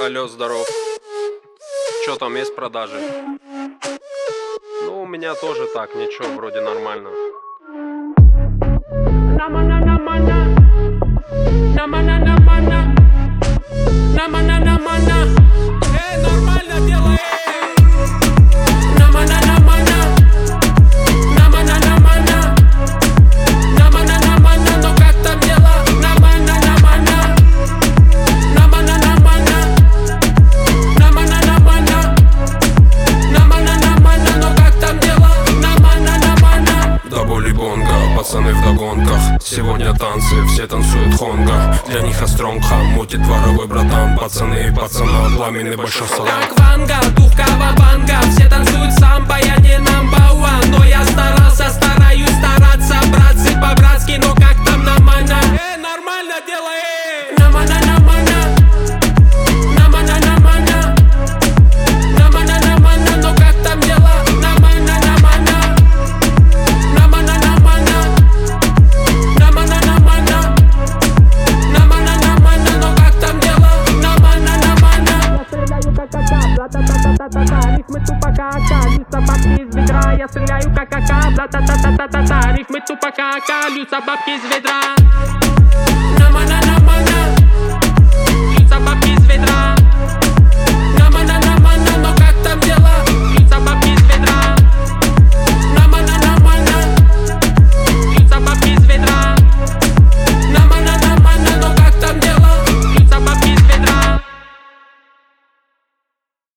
Алло, здоров. Чё там, есть продажи? Ну, у меня тоже так, ничего, вроде нормально. Нормально делай. Но как там дела? Но как там дела? До боли бонга, пацаны в догонках. Сегодня танцы, все танцуют хонга. Для них остромка, мутит дворовой братан. Пацаны и пацана, пламенный большой салат. Как Ванга, дух кавабанга. Все танцуют самбо, я не number one. Но я старался, стараюсь стараться. Братцы по-братски, но как там нормально? Нормально делай. Но как там дела? Но как там дела? Рифмы тупака, люса бабки из ведра. Я стреляю как ака, бла-та-та-та-та-та. Рифмы тупака, люса бабки из ведра.